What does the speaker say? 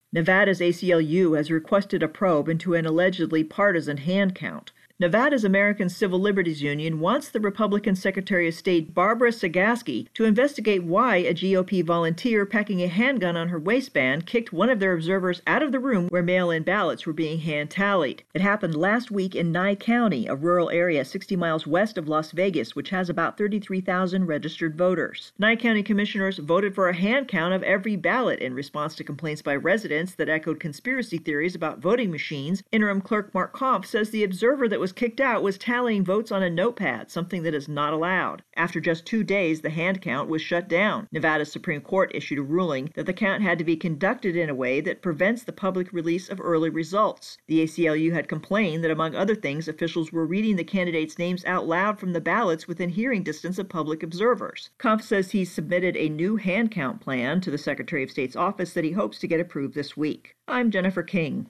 Nevada's ACLU has requested a probe into an allegedly partisan hand count. Nevada's American Civil Liberties Union wants the Republican Secretary of State Barbara Sagaski to investigate why a GOP volunteer packing a handgun on her waistband kicked one of their observers out of the room where mail-in ballots were being hand-tallied. It happened last week in Nye County, a rural area 60 miles west of Las Vegas, which has about 33,000 registered voters. Nye County commissioners voted for a hand count of every ballot in response to complaints by residents that echoed conspiracy theories about voting machines. Interim Clerk Mark Kampf says the observer that was kicked out was tallying votes on a notepad, something that is not allowed. After just 2 days, the hand count was shut down. Nevada's Supreme Court issued a ruling that the count had to be conducted in a way that prevents the public release of early results. The ACLU had complained that, among other things, officials were reading the candidates' names out loud from the ballots within hearing distance of public observers. Kampf says he's submitted a new hand count plan to the Secretary of State's office that he hopes to get approved this week. I'm Jennifer King.